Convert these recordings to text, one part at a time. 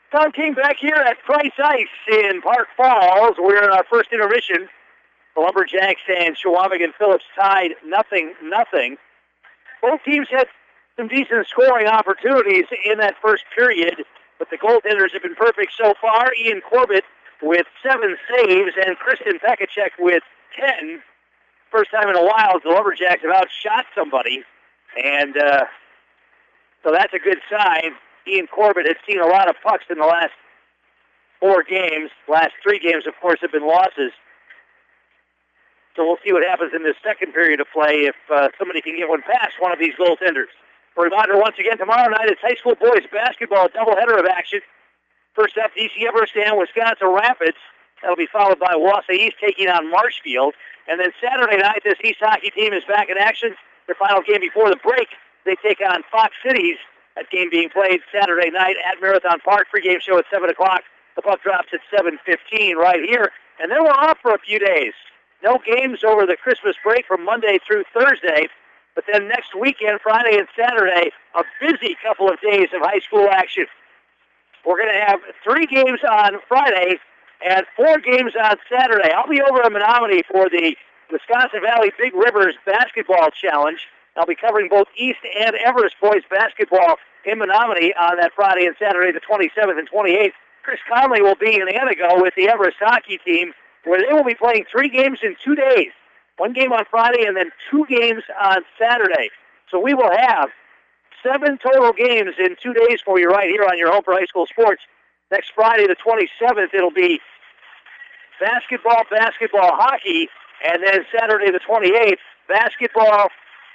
Tom King back here at Price Ice in Park Falls. We're in our first intermission. The Lumberjacks and Chequamegon Phillips tied 0-0. Both teams had some decent scoring opportunities in that first period, but the goaltenders have been perfect so far. Ian Corbett with 7 saves and Kristen Pekacek with 10. First time in a while the Lumberjacks have outshot somebody, and so that's a good sign. Ian Corbett has seen a lot of pucks in the last 4 games. Last 3 games, of course, have been losses. So we'll see what happens in this second period of play if somebody can get one past one of these goaltenders. A reminder once again, tomorrow night it's high school boys basketball, a doubleheader of action. First up, DC Everest and Wisconsin Rapids. That'll be followed by Wausau East taking on Marshfield. And then Saturday night, this East hockey team is back in action. Their final game before the break, they take on Fox Cities. That game being played Saturday night at Marathon Park. Pre-game show at 7 o'clock. The puck drops at 7:15 right here. And then we're off for a few days. No games over the Christmas break from Monday through Thursday. But then next weekend, Friday and Saturday, a busy couple of days of high school action. We're going to have 3 games on Friday and 4 games on Saturday. I'll be over in Menominee for the Wisconsin Valley Big Rivers Basketball Challenge. I'll be covering both East and Everest boys basketball in Menominee on that Friday and Saturday, the 27th and 28th. Chris Conley will be in Antigo with the Everest hockey team, where they will be playing 3 games in 2 days. 1 game on Friday and then 2 games on Saturday. So we will have 7 total games in 2 days for you right here on your home for high school sports. Next Friday, the 27th, it'll be basketball, hockey, and then Saturday, the 28th, basketball,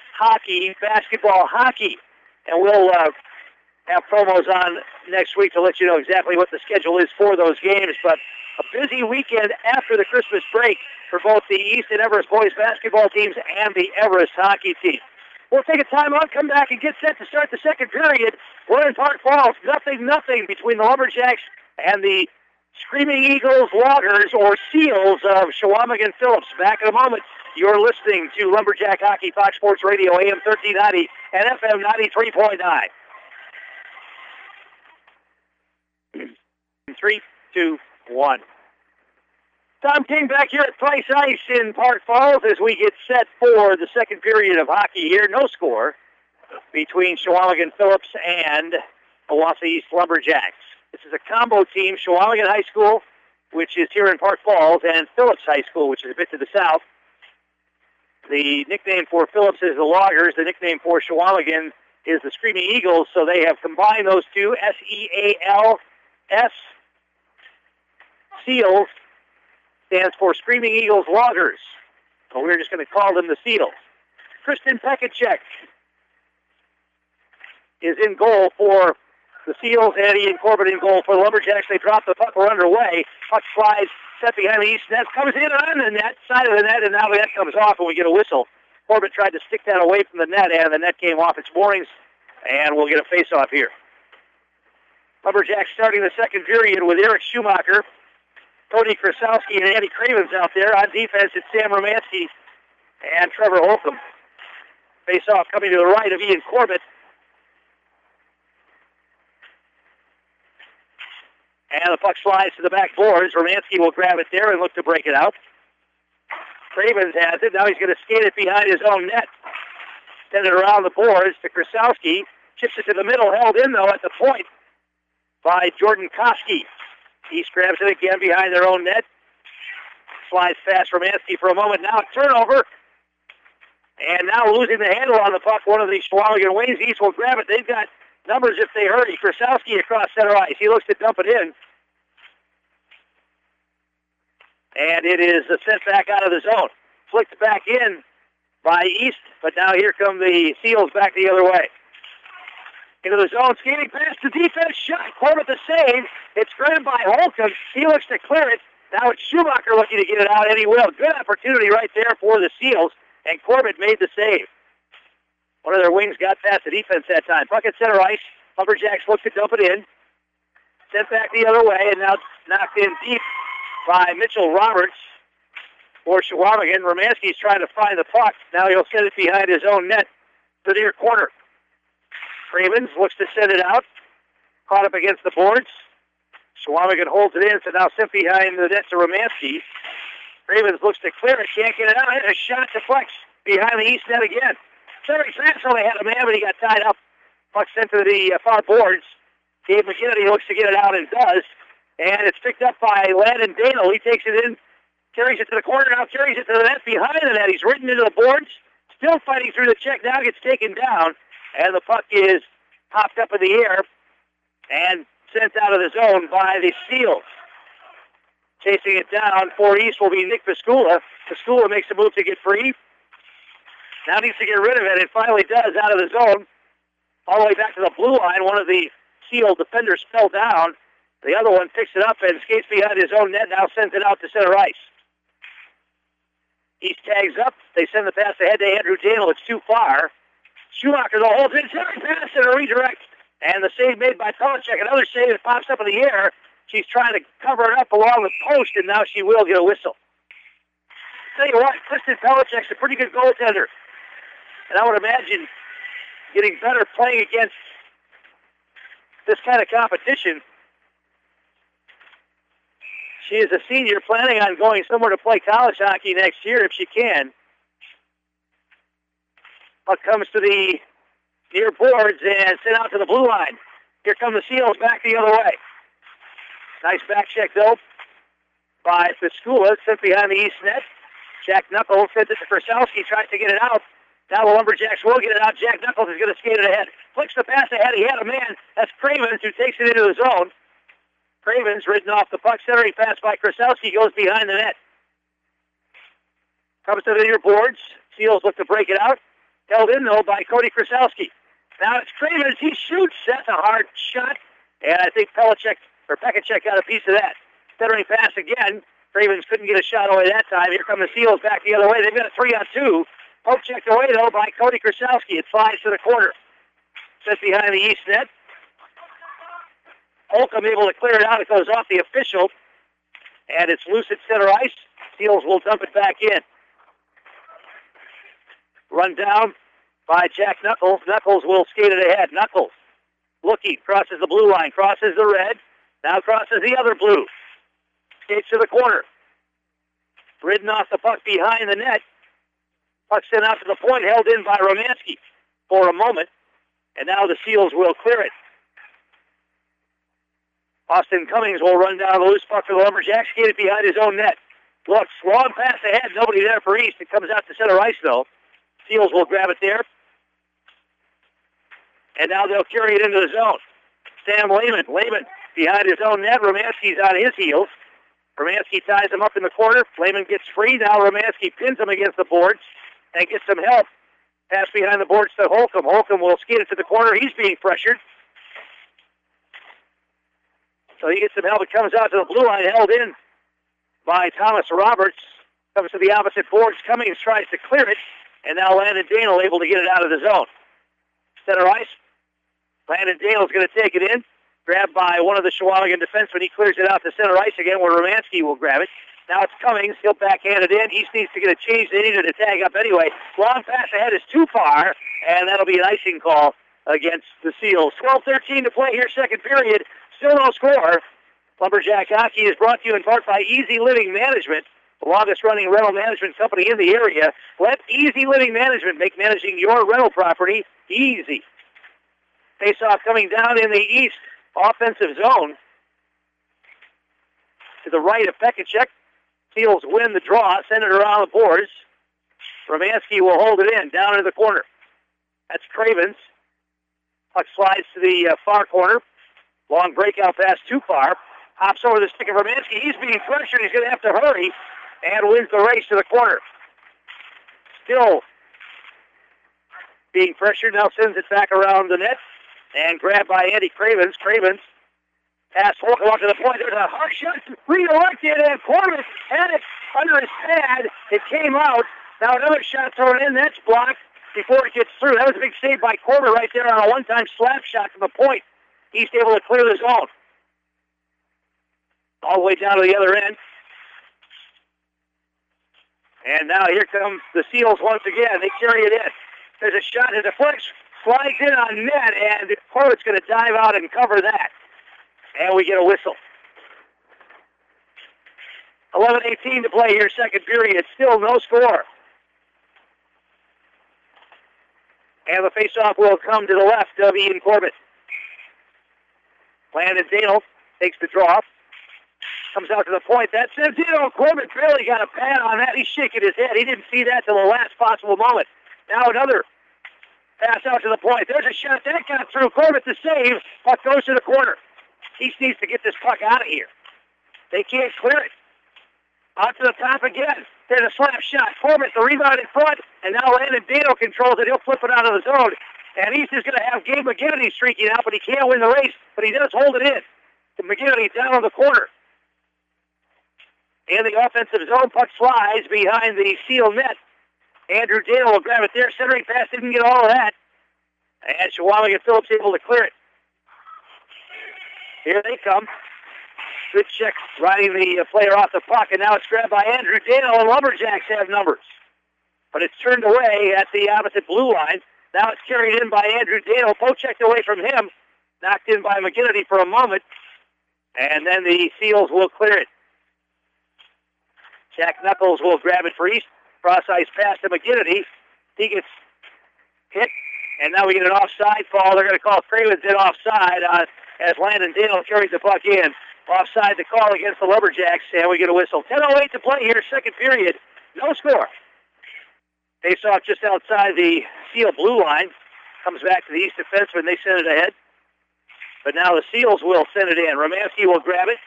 hockey. And we'll have promos on next week to let you know exactly what the schedule is for those games. But a busy weekend after the Christmas break for both the East and Everest boys basketball teams and the Everest hockey team. We'll take a timeout, come back, and get set to start the second period. We're in Park Falls, 0-0 between the Lumberjacks and the Screaming Eagles, Loggers, or Seals of Chequamegon Phillips. Back in a moment. You're listening to Lumberjack Hockey, Fox Sports Radio, AM 1390 and FM 93.9. 3, 2, 1. Tom King back here at Price Ice in Park Falls as we get set for the second period of hockey here. No score between Chequamegon Phillips and Wausau East Lumberjacks. This is a combo team, Chequamegon High School, which is here in Park Falls, and Phillips High School, which is a bit to the south. The nickname for Phillips is the Loggers. The nickname for Chequamegon is the Screaming Eagles, so they have combined those two, S-E-A-L-S. Seals stands for Screaming Eagles Loggers. So we're just going to call them the Seals. Kristen Pekacek is in goal for the Seals, and Ian Corbett in goal for the Lumberjacks. They drop the puck, we're underway. Puck flies, set behind the East net, comes in on the net, side of the net, and now the net comes off, and we get a whistle. Corbett tried to stick that away from the net, and the net came off its moorings, and we'll get a face-off here. Lumberjacks starting the second period with Eric Schumacher, Cody Krasowski, and Andy Cravens out there. On defense, it's Sam Romansky and Trevor Holcomb. Face-off coming to the right of Ian Corbett. And the puck slides to the back boards. Romansky will grab it there and look to break it out. Cravens has it. Now he's going to skate it behind his own net. Send it around the boards to Krasowski. Chips it to the middle, held in, though, at the point by Jordan Koski. East grabs it again behind their own net. Slides past Romansky for a moment. Now a turnover. And now losing the handle on the puck, one of the Chequamegon wings. East will grab it. They've got numbers if they hurry. Krasowski across center ice. He looks to dump it in. And it is sent back out of the zone. Flicked back in by East, but now here come the Seals back the other way. Into the zone, skating past the defense, shot. Corbett the save. It's grabbed by Holcomb. He looks to clear it. Now it's Schumacher looking to get it out, and he will. Good opportunity right there for the Seals, and Corbett made the save. One of their wings got past the defense that time. Puck at center ice. Lumberjacks look to dump it in. Sent back the other way, and now knocked in deep by Mitchell Roberts for Chequamegon. Romansky's trying to find the puck. Now he'll send it behind his own net to the near corner. Cravens looks to send it out. Caught up against the boards. Schwamigan holds it in, so now sent behind the net to Romansky. Cravens looks to clear it, can't get it out. Hit a shot to Flex behind the east net again. Very fast, so they had a man, but he got tied up. Puck sent to the far boards. Dave McKinney looks to get it out and does. And it's picked up by Landon Dano. He takes it in, carries it to the corner, now carries it to the net behind the net. He's ridden into the boards, still fighting through the check, now gets taken down. And the puck is popped up in the air and sent out of the zone by the Seals. Chasing it down for East will be Nick Piscula. Piscula makes a move to get free. Now needs to get rid of it, and finally does out of the zone. All the way back to the blue line. One of the Seal defenders fell down. The other one picks it up and skates behind his own net, now sends it out to center ice. East tags up. They send the pass ahead to Andrew Daniel. It's too far. Schumacher, the holds in, center pass and a redirect. And the save made by Pelechek. Another save that pops up in the air. She's trying to cover it up along the post, and now she will get a whistle. Tell you what, Kristen Pelechek's a pretty good goaltender. And I would imagine getting better playing against this kind of competition. She is a senior, planning on going somewhere to play college hockey next year if she can. Puck comes to the near boards and sent out to the blue line. Here come the Seals back the other way. Nice back check, though, by Piscula, sent behind the east net. Jack Knuckles sends it to Krasowski, tries to get it out. Now the Lumberjacks will get it out. Jack Knuckles is going to skate it ahead. Flicks the pass ahead. He had a man. That's Cravens who takes it into the zone. Cravens ridden off the puck. Centering pass by Krasowski goes behind the net. Comes to the near boards. Seals look to break it out. Held in, though, by Cody Krasowski. Now it's Cravens. He shoots. That's a hard shot. And I think Pekacek got a piece of that. Centering pass again. Cravens couldn't get a shot away that time. Here come the Seals back the other way. They've got a 3-on-2. Poke checked away, though, by Cody Krasowski. It flies to the corner. Set behind the east net. Holcomb able to clear it out. It goes off the official. And it's loose at center ice. Seals will dump it back in. Run down by Jack Knuckles. Knuckles will skate it ahead. Knuckles looking, crosses the blue line, crosses the red, now crosses the other blue. Skates to the corner. Ridden off the puck behind the net. Puck sent out to the point, held in by Romansky for a moment. And now the Seals will clear it. Austin Cummings will run down the loose puck for the Lumberjacks, skated behind his own net. Looks, long pass ahead, nobody there for East. It comes out to center ice, though. Seals will grab it there. And now they'll carry it into the zone. Sam Lehman behind his own net. Romansky's on his heels. Romansky ties him up in the corner. Lehman gets free. Now Romansky pins him against the boards and gets some help. Pass behind the boards to Holcomb. Holcomb will skate it to the corner. He's being pressured. So he gets some help. It comes out to the blue line, held in by Thomas Roberts. Comes to the opposite boards. Cummings tries to clear it. And now Landon Daniel able to get it out of the zone. Center ice. Landon Daniel's going to take it in. Grabbed by one of the Shawinigan defensemen. He clears it out to center ice again where Romansky will grab it. Now it's Cummings. He'll backhand it in. East needs to get a change. They needed to tag up anyway. Long pass ahead is too far, and that'll be an icing call against the Seals. 12:13 to play here, second period. Still no score. Lumberjack Hockey is brought to you in part by Easy Living Management, the longest-running rental management company in the area. Let Easy Living Management make managing your rental property easy. Face-off coming down in the east offensive zone. To the right of Pekacek. Seals win the draw, send it around the boards. Romansky will hold it in, down in the corner. That's Cravens. Puck slides to the far corner. Long breakout pass too far. Hops over the stick of Romansky. He's being pressured. He's going to have to hurry. And wins the race to the corner. Still being pressured. Now sends it back around the net. And grabbed by Andy Cravens. Cravens pass Holcomb up to the point. There's a hard shot. Redirected. And Corbett had it under his pad. It came out. Now another shot thrown in. That's blocked before it gets through. That was a big save by Corbett right there on a one-time slap shot from the point. He's able to clear the zone. All the way down to the other end. And now here comes the Seals once again. They carry it in. There's a shot. There's a flex. Slides in on net, and Corbett's going to dive out and cover that. And we get a whistle. 11:18 to play here, second period. Still no score. And the faceoff will come to the left of Ian Corbett. Landon Daniel takes the draw. Comes out to the point. That's it. Corbett barely got a pad on that. He's shaking his head. He didn't see that till the last possible moment. Now another pass out to the point. There's a shot. That got through. Corbett to save. Puck goes to the corner. He needs to get this puck out of here. They can't clear it. Out to the top again. There's a slap shot. Corbett, the rebound in front. And now Landon Dano controls it. He'll flip it out of the zone. And East is going to have Gabe McGinnity streaking out, but he can't win the race. But he does hold it in. To McGinnity down on the corner. In the offensive zone, puck slides behind the seal net. Andrew Dale will grab it there. Centering pass didn't get all of that. And Shawamigan Phillips able to clear it. Here they come. Good check riding the player off the puck, and now it's grabbed by Andrew Dale, and Lumberjacks have numbers. But it's turned away at the opposite blue line. Now it's carried in by Andrew Dale. Poke checked away from him. Knocked in by McGinnity for a moment. And then the Seals will clear it. Jack Knuckles will grab it for East. Cross ice pass to McGinnity. He gets hit. And now we get an offside call. They're going to call Cravens in offside as Landon Dale carries the puck in. Offside the call against the Lumberjacks, and we get a whistle. 10:08 to play here, second period. No score. Face off just outside the Seal blue line. Comes back to the East defenseman. They send it ahead. But now the Seals will send it in. Romanski will grab it.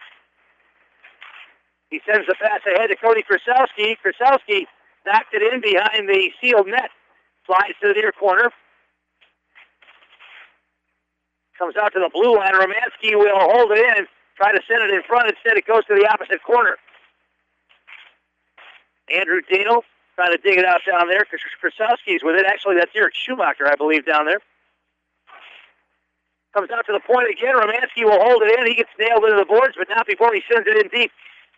He sends the pass ahead to Cody Krasowski. Krasowski knocked it in behind the Seal net. Slides to the near corner. Comes out to the blue line. Romanski will hold it in. Try to send it in front. Instead, it goes to the opposite corner. Andrew Daniel trying to dig it out down there. Krasowski's with it. Actually, that's Eric Schumacher, I believe, down there. Comes out to the point again. Romanski will hold it in. He gets nailed into the boards, but not before he sends it in deep.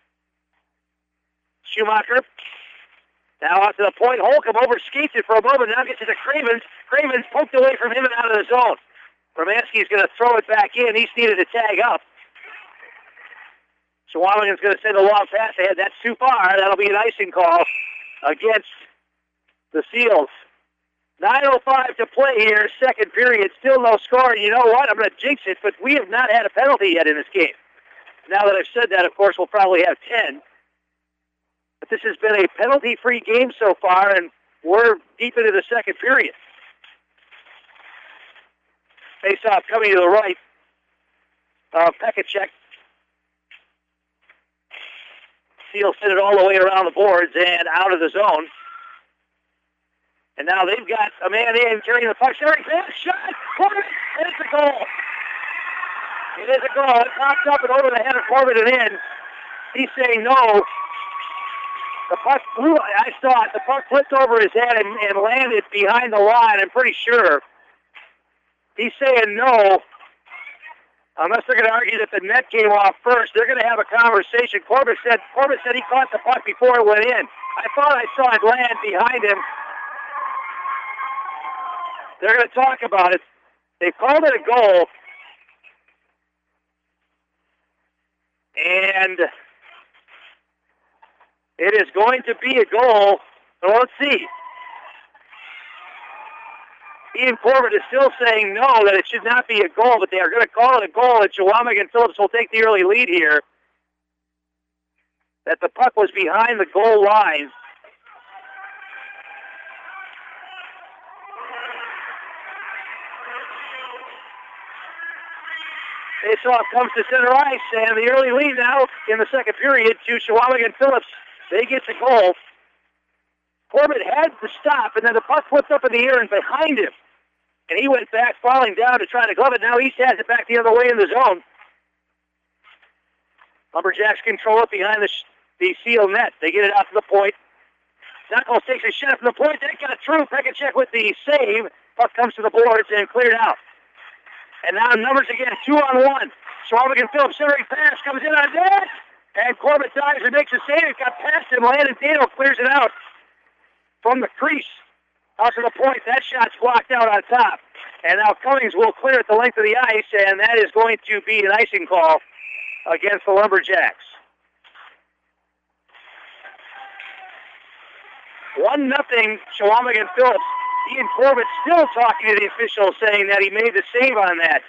Schumacher. Now out to the point. Holcomb overskates it for a moment. Now gets it to Cravens. Cravens poked away from him and out of the zone. Romanski's going to throw it back in. He's needed to tag up. Shawamigan's going to send a long pass ahead. That's too far. That'll be an icing call against the Seals. 9:05 to play here, second period. Still no score. And you know what? I'm going to jinx it, but we have not had a penalty yet in this game. Now that I've said that, of course, we'll probably have 10. But this has been a penalty-free game so far, and we're deep into the second period. Face-off coming to the right. Pekacek. Seals sent it all the way around the boards and out of the zone. And now they've got a man in carrying the puck. Sharing pass, shot, Corbett, and it's a goal. It is a goal. It pops up and over the head of Corbett and in. He's saying no. The puck flew. I saw it. The puck flipped over his head and landed behind the line, I'm pretty sure. He's saying no. Unless they're going to argue that the net came off first, they're going to have a conversation. Corbett said he caught the puck before it went in. I thought I saw it land behind him. They're going to talk about it. They called it a goal. And it is going to be a goal. So let's see. Ian Corbett is still saying no, that it should not be a goal, but they are going to call it a goal, and Shawamigan Phillips will take the early lead here. That the puck was behind the goal line. Faceoff comes to center ice, and the early lead now in the second period to Shawamigan Phillips. They get the goal. Corbett had to stop, and then the puck flipped up in the air and behind him. And he went back, falling down to try to glove it. Now East has it back the other way in the zone. Lumberjacks control it behind the Seal net. They get it out to the point. Knuckles takes a shot from the point. That got through. Pekacek with the save. Puck comes to the boards and cleared out. And now numbers again, 2-on-1. Shawamigan Phillips centering pass comes in on net. And Corbett dives and makes a save. It got past him. Landon Dano clears it out from the crease. Out to the point. That shot's blocked out on top. And now Cummings will clear at the length of the ice, and that is going to be an icing call against the Lumberjacks. 1-0 Chequamegon Phillips. Ian Corbett still talking to the official, saying that he made the save on that.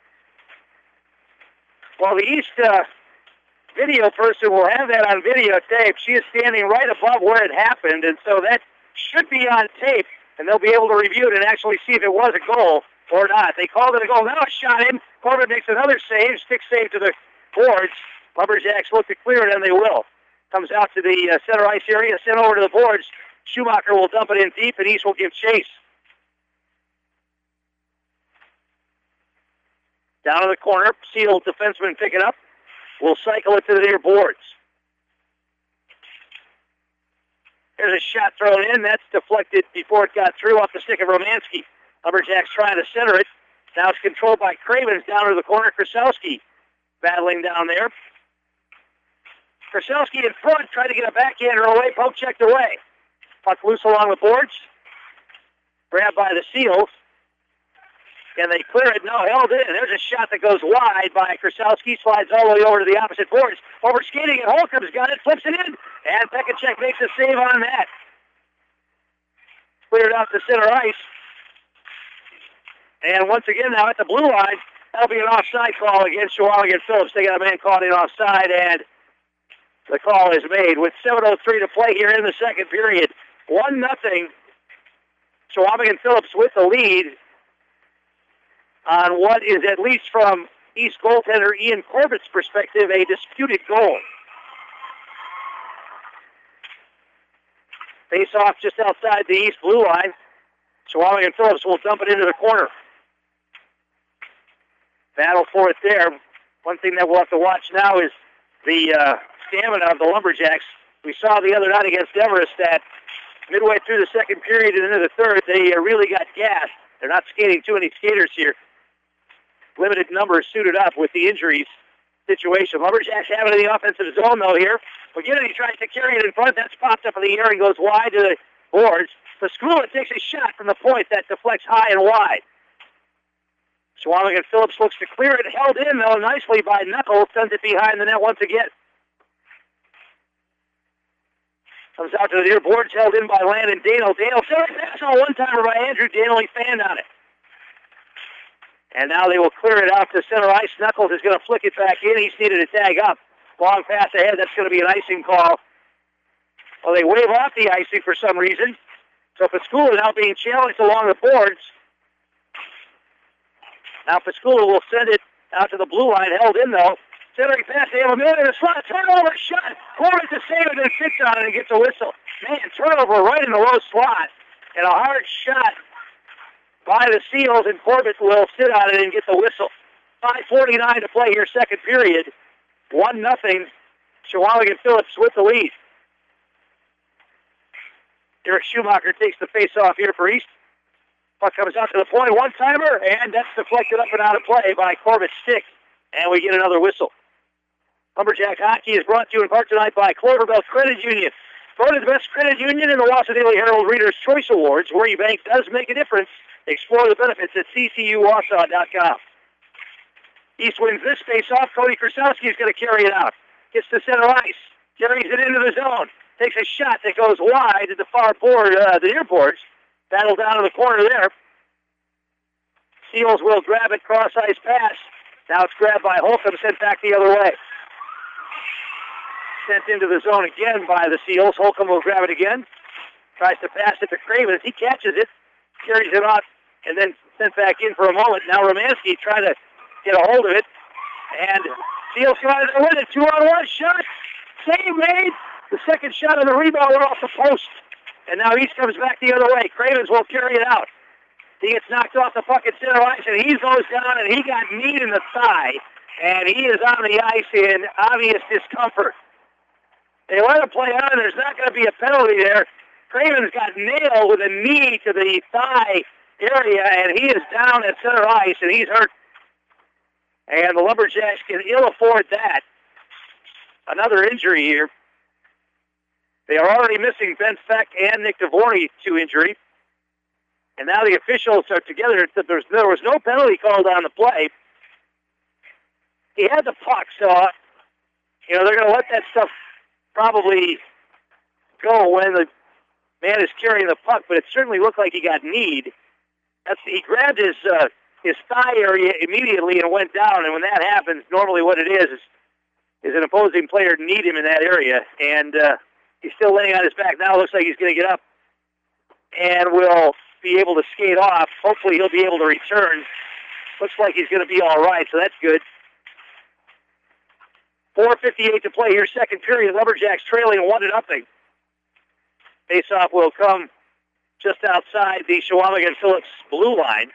Well, the East video person will have that on videotape. She is standing right above where it happened, and so that should be on tape, and they'll be able to review it and actually see if it was a goal or not. They called it a goal. Now a shot in. Corbett makes another save, stick save to the boards. Lumberjacks look to clear it, and they will. Comes out to the center ice area, sent over to the boards. Schumacher will dump it in deep, and East will give chase. Down in the corner, Seal defenseman pick it up. Will cycle it to the near boards. There's a shot thrown in. That's deflected before it got through off the stick of Romansky. Lumberjacks trying to center it. Now it's controlled by Cravens down to the corner. Krasowski battling down there. Krasowski in front, tried to get a backhander away. Poke checked away. Puck loose along the boards. Grabbed by the Seals. And they clear it. No, held in. There's a shot that goes wide by Krasowski. Slides all the way over to the opposite boards. Over skating, and Holcomb's got it. Flips it in. And Pekacek makes a save on that. Cleared out to center ice. And once again now at the blue line, that'll be an offside call against Chequamegon Phillips. They got a man caught in offside, and the call is made with 7:03 to play here in the second period. 1-0. Chequamegon Phillips with the lead on what is, at least from East goaltender Ian Corbett's perspective, a disputed goal. Face off just outside the East blue line. Chequamegon Phillips will dump it into the corner. Battle for it there. One thing that we'll have to watch now is the stamina of the Lumberjacks. We saw the other night against Everest that midway through the second period and into the third, they really got gassed. They're not skating too many skaters here. Limited numbers suited up with the injuries situation. Lumberjacks have it in the offensive zone, though, here. McGinnity tries to carry it in front. That's popped up in the air and goes wide to the boards. Pascula takes a shot from the point that deflects high and wide. Chequamegon Phillips looks to clear it. Held in, though, nicely by Knuckles. Sends it behind the net once again. Comes out to the near boards, held in by Landon Daniel. Daniel sent a pass on a one-timer by Andrew Daniel. He fanned on it. And now they will clear it out to center ice. Knuckles is going to flick it back in. He's needed to tag up. Long pass ahead. That's going to be an icing call. Well, they wave off the icing for some reason. So Pascula now being challenged along the boards. Now Pascula will send it out to the blue line. Held in, though. Centering pass. They have a minute in the slot. Turnover shot. Corbett to save it and sits on it and gets a whistle. Man, turnover right in the low slot. And a hard shot by the Seals, and Corbett will sit on it and get the whistle. 5:49 to play here, second period. 1-0. Chequamegon Phillips with the lead. Eric Schumacher takes the face-off here for East. Puck comes out to the point, one-timer, and that's deflected up and out of play by Corbett's stick. And we get another whistle. Lumberjack Hockey is brought to you in part tonight by Cloverbelt Credit Union. Voted the best credit union in the Wausau Daily Herald Reader's Choice Awards. Where your bank does make a difference. Explore the benefits at ccuwausau.com. East wins this face-off. Cody Krasowski is going to carry it out. Gets to center ice. Carries it into the zone. Takes a shot that goes wide at the far board, the near boards. Battle down in the corner there. Seals will grab it, cross-ice pass. Now it's grabbed by Holcomb, sent back the other way. Sent into the zone again by the Seals. Holcomb will grab it again. Tries to pass it to Cravens. He catches it, carries it off, and then sent back in for a moment. Now Romansky trying to get a hold of it. And Seals trying to win it. 2-on-1 shot. Save made. The second shot of the rebound went off the post. And now East comes back the other way. Cravens will carry it out. He gets knocked off the puck at center ice, and he goes down, and he got kneed in the thigh. And he is on the ice in obvious discomfort. They let him play on. There's not going to be a penalty there. Cravens got nailed with a knee to the thigh area, and he is down at center ice, and he's hurt. And the Lumberjacks can ill afford that. Another injury here. They are already missing Ben Feck and Nick DeVorny to injury. And now the officials are together. There was no penalty called on the play. He had the puck, so they're going to let that stuff probably go when the man is carrying the puck, but it certainly looked like he got kneed. He grabbed his thigh area immediately and went down, and when that happens, normally what it is an opposing player kneed him in that area, and he's still laying on his back. Now it looks like he's going to get up and will be able to skate off. Hopefully he'll be able to return. Looks like he's going to be all right, so that's good. 4:58 to play here, second period. Lumberjacks trailing 1-0. Faceoff will come just outside the Chequamegon-Phillips blue line.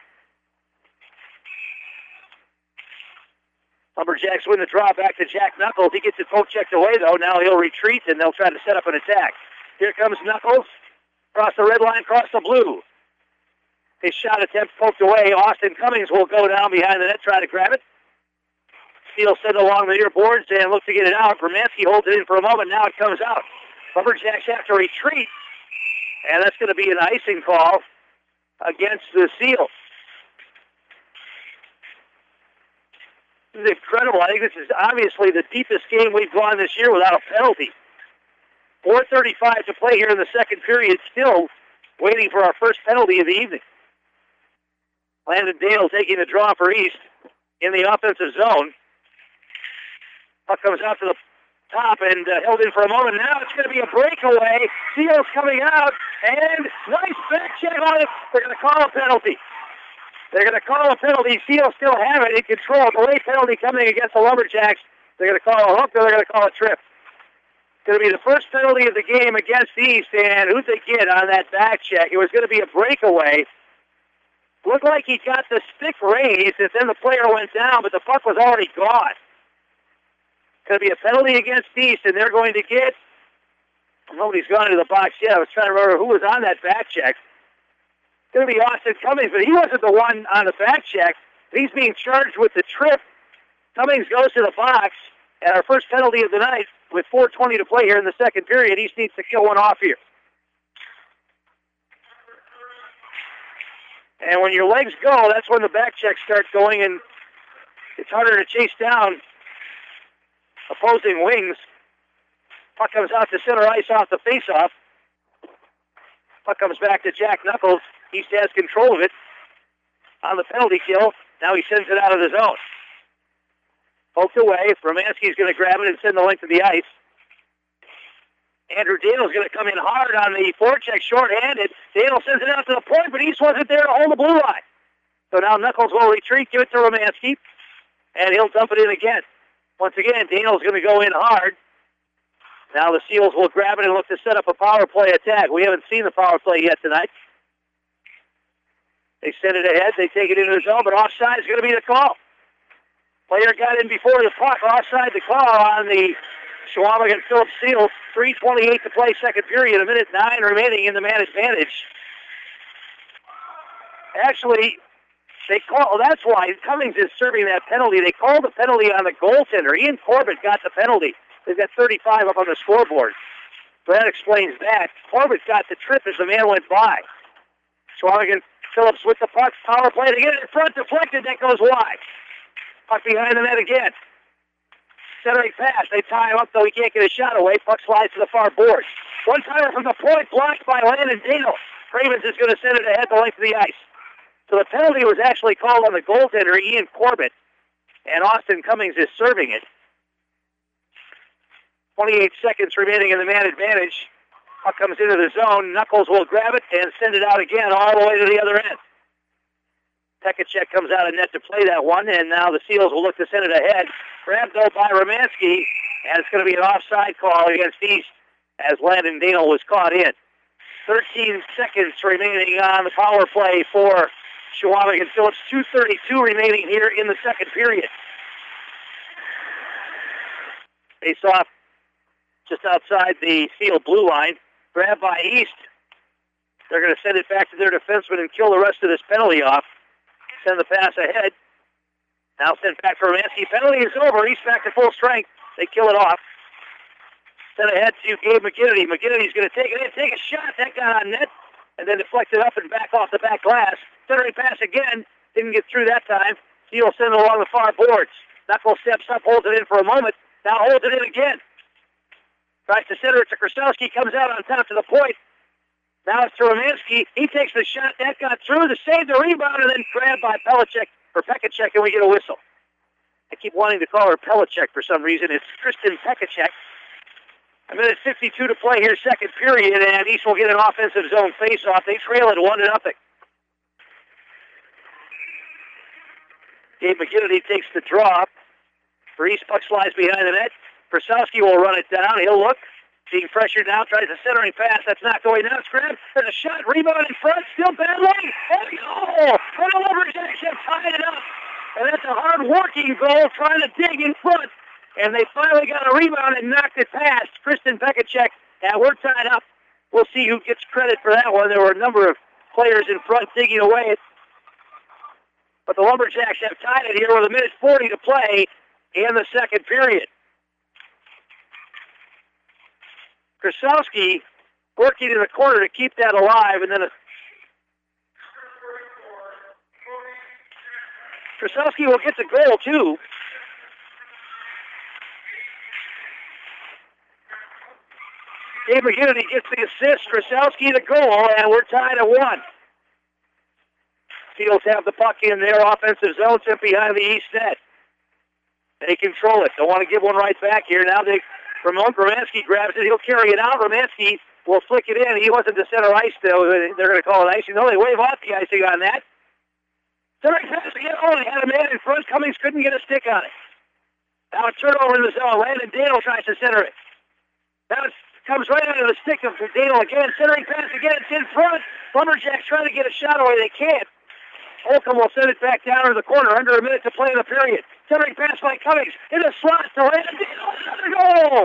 Lumberjacks win the draw back to Jack Knuckles. He gets it poke checked away, though. Now he'll retreat, and they'll try to set up an attack. Here comes Knuckles. Across the red line, across the blue. His shot attempt poked away. Austin Cummings will go down behind the net, try to grab it. Steele sent along the near boards and look to get it out. Romanski holds it in for a moment. Now it comes out. Lumberjacks have to retreat, and that's going to be an icing call against the Seals. This is incredible. I think this is obviously the deepest game we've gone this year without a penalty. 4:35 to play here in the second period, still waiting for our first penalty of the evening. Landon Dale taking the draw for East in the offensive zone. Puck comes out to the top and held in for a moment. Now it's going to be a breakaway. Seals coming out, and nice back check on it. They're going to call a penalty. They're going to call a penalty. Seals still have it in control. Delay penalty coming against the Lumberjacks. They're going to call a hook, or they're going to call a trip. It's going to be the first penalty of the game against East, and who'd they get on that back check? It was going to be a breakaway. Looked like he got the stick raised, and then the player went down, but the puck was already gone. It's going to be a penalty against East, and they're going to get... Nobody's gone into the box yet. I was trying to remember who was on that back check. It's going to be Austin Cummings, but he wasn't the one on the back check. He's being charged with the trip. Cummings goes to the box, and our first penalty of the night with 4:20 to play here in the second period. East needs to kill one off here. And when your legs go, that's when the back checks start going, and it's harder to chase down opposing wings. Puck comes out to center ice off the faceoff. Puck comes back to Jack Knuckles. East has control of it on the penalty kill. Now he sends it out of the zone. Poked away. Romanski's going to grab it and send the length of the ice. Andrew Dale's going to come in hard on the forecheck, short-handed. Dale sends it out to the point, but East wasn't there to hold the blue line. So now Knuckles will retreat, give it to Romanski, and he'll dump it in again. Once again, Dale's going to go in hard. Now the Seals will grab it and look to set up a power play attack. We haven't seen the power play yet tonight. They send it ahead. They take it into the zone, but offside is going to be the call. Player got in before the puck. Offside the call on the Chequamegon-Phillips Seals. 3:28 to play, second period. 1:09 remaining in the man advantage. Actually, that's why Cummings is serving that penalty. They called the penalty on the goaltender. Ian Corbett got the penalty. They've got 35 up on the scoreboard. So that explains that. Corbett got the trip as the man went by. Chequamegon-Phillips with the puck. Power play to get it in front. Deflected. That goes wide. Puck behind the net again. Centering pass. They tie him up, though he can't get a shot away. Puck slides to the far boards. One-timer from the point, blocked by Landon Dale. Cravens is going to send it ahead the length of the ice. So the penalty was actually called on the goaltender, Ian Corbett, and Austin Cummings is serving it. 28 seconds remaining in the man advantage. Puck comes into the zone. Knuckles will grab it and send it out again all the way to the other end. Tekacek comes out of net to play that one, and now the Seals will look to send it ahead. Grabbed, though, by Romanski, and it's going to be an offside call against East as Landon Dale was caught in. 13 seconds remaining on the power play for Chequamegon-Phillips. 2:32 remaining here in the second period. Face off just outside the Seal blue line. Grabbed by East. They're going to send it back to their defenseman and kill the rest of this penalty off. Send the pass ahead. Now sent back for Romanski. Penalty is over. East back to full strength. They kill it off. Send ahead to Gabe McGinnity. McGinnity's going to take it in, take a shot. That got on net, and then deflected up and back off the back glass. Centering pass again. Didn't get through that time. Seal sent it along the far boards. Knuckles steps up, holds it in for a moment. Now holds it in again. Tries to center it to Krasowski. Comes out on top to the point. Now it's to Romanski. He takes the shot. That got through to save the rebound and then grabbed by Pekacek, and we get a whistle. I keep wanting to call her Pellicek for some reason. It's Kristen Pekacek. A minute 52 to play here, second period, and East will get an offensive zone face-off. They trail it 1-0. Gabe McGinnity takes the draw. For East, puck slides behind the net. Krasowski will run it down. He'll look. Being pressured now, tries a centering pass. That's knocked away. Now it's grabbed. There's a shot. Rebound in front. Still bad leg. Oh, no! And the Lumberjacks have tied it up. And that's a hard-working goal, trying to dig in front. And they finally got a rebound and knocked it past Kristen Pekacek. And we're tied up. We'll see who gets credit for that one. There were a number of players in front digging away. But the Lumberjacks have tied it here with a minute 40 to play in the second period. Krasowski working in the corner to keep that alive, and then Krasowski will get the goal, too. Gabe McGinnity gets the assist, Krasowski the goal, and we're tied at 1. Seals have the puck in their offensive zone, sent behind the East net. They control it. Don't want to give one right back here. Now Romanski grabs it. He'll carry it out. Romanski will flick it in. He wasn't to center ice, though. They're going to call it icing. No, they wave off the icing on that. Centering pass again. Oh, they had a man in front. Cummings couldn't get a stick on it. Now a turnover in the zone. Landon Daniel tries to center it. Now it comes right out of the stick of Daniel again. Centering pass again. It's in front. Lumberjacks trying to get a shot away. They can't. Holcomb will send it back down to the corner. Under a minute to play in the period. Centering pass by Cummings. In the slot to Landon Daniel. Another goal.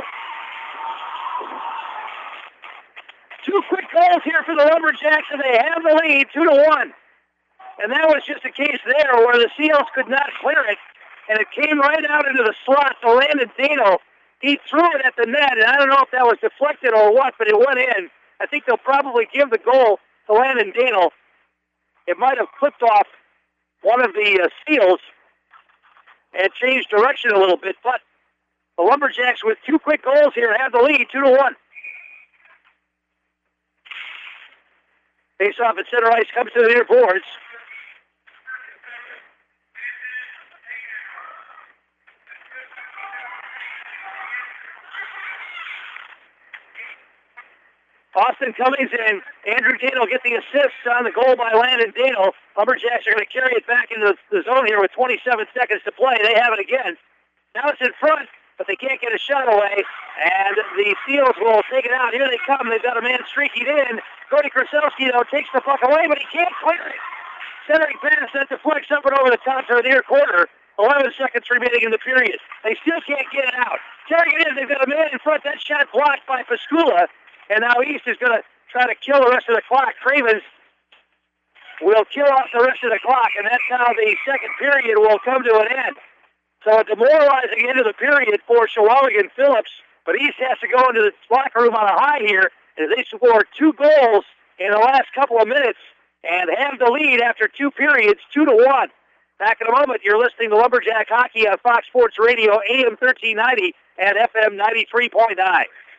2 quick goals here for the Lumberjacks, and they have the lead 2-1. And that was just a case there where the Seals could not clear it, and it came right out into the slot to Landon Daniel. He threw it at the net, and I don't know if that was deflected or what, but it went in. I think they'll probably give the goal to Landon Daniel. It might have clipped off one of the Seals and changed direction a little bit, but the Lumberjacks with 2 quick goals here have the lead 2-1. Face off at center ice, comes to the near boards. Austin Cummings and Andrew Daniel get the assists on the goal by Landon Daniel. Lumberjacks are going to carry it back into the zone here with 27 seconds to play. They have it again. Now it's in front, but they can't get a shot away. And the Seals will take it out. Here they come. They've got a man streaking in. Cody Krasowski, though, takes the puck away, but he can't clear it. Centering pass that deflects up and over the top to the near corner. 11 seconds remaining in the period. They still can't get it out. Carrying it in. They've got a man in front. That shot blocked by Pascula. And now East is going to try to kill the rest of the clock. Cravens will kill off the rest of the clock, and that's how the second period will come to an end. So a demoralizing end of the period for Chequamegon Phillips, but East has to go into the locker room on a high here as they scored 2 goals in the last couple of minutes and have the lead after 2 periods, 2-1. Back in a moment, you're listening to Lumberjack Hockey on Fox Sports Radio, AM 1390 and FM 93.9.